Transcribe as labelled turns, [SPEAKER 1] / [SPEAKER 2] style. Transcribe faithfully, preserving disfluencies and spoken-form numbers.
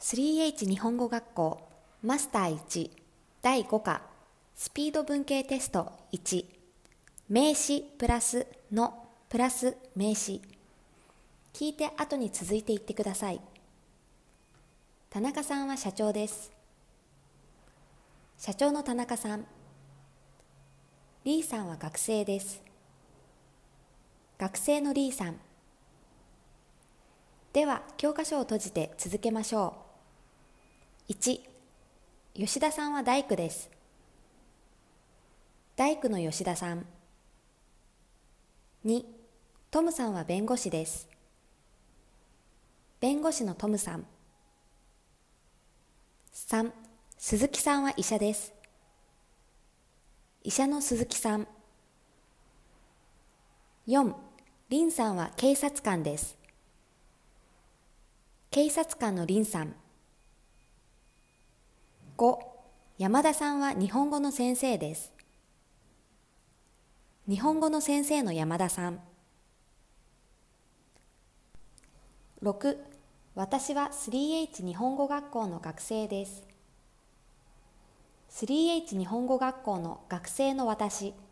[SPEAKER 1] スリーエイチ 日本語学校マスターいちだいご課スピード文系テストいち名詞プラスのプラス名詞。聞いて後に続いていってください。田中さんは社長です。社長の田中さん。リーさんは学生です。学生のリーさん。では教科書を閉じて続けましょう。いち、吉田さんは大工です。大工の吉田さん。に、トムさんは弁護士です。弁護士のトムさん。さん、鈴木さんは医者です。医者の鈴木さん。よん、林さんは警察官です。警察官の林さん。ご、山田さんは日本語の先生です。日本語の先生の山田さん。ろく、私は スリーエイチ 日本語学校の学生です。スリーエイチ 日本語学校の学生の私。